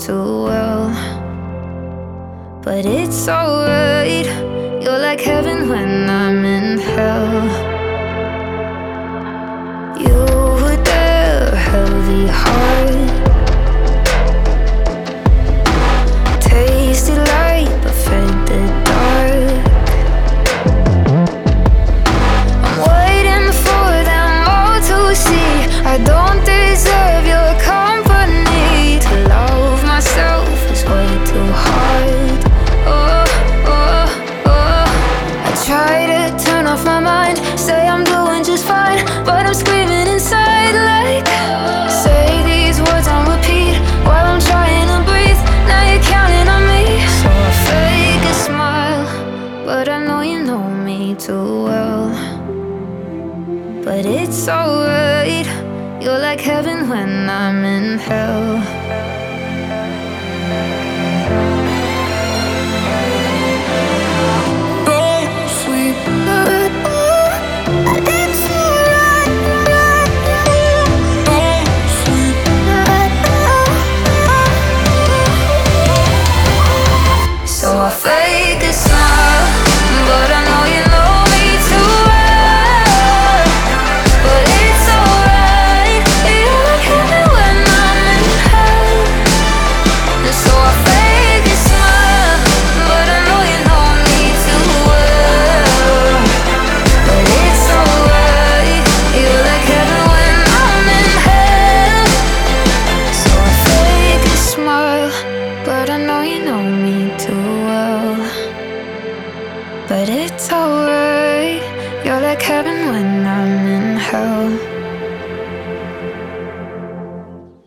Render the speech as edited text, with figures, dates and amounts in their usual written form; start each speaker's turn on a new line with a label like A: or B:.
A: too well. But it's alright, you're like heaven when I'm in hell. You were there, heavy heart, tasted light but fed the dark. I'm waiting for them all to see I don't deserve your company. To love myself is way too hard. I try to turn off my mind, say I'm doing just fine, but I'm screaming inside like, say these words on repeat while I'm trying to breathe. Now you're counting on me, so I fake a smile, but I know you know me too well. But it's alright, you're like heaven when I'm in hell. So I fake a smile, but I know you know me too well. But it's alright, you're like heaven when I'm in hell. So I fake a smile, but I know you know me too well. But it's alright, you're like heaven when I'm in hell. So I fake a smile, but I know you know me too well. But it's alright, you're like heaven when I'm